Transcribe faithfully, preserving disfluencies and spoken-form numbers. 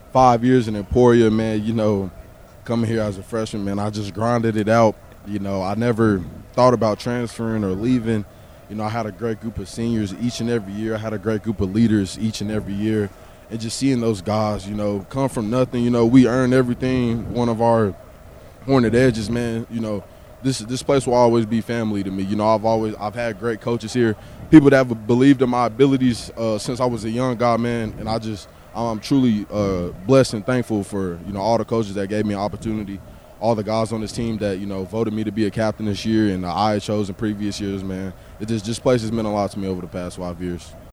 five years in Emporia, man, you know, coming here as a freshman, man, I just grinded it out. You know, I never thought about transferring or leaving. You know, I had a great group of seniors each and every year. I had a great group of leaders each and every year. And just seeing those guys, you know, come from nothing, you know, we earned everything. One of our Hornet Edges, man, you know, this this place will always be family to me. You know, I've always I've had great coaches here, people that have believed in my abilities uh, since I was a young guy, man. And I just I'm truly uh, blessed and thankful for, you know, all the coaches that gave me an opportunity, all the guys on this team that, you know, voted me to be a captain this year and the I H Os in previous years, man. It just this place has meant a lot to me over the past five years.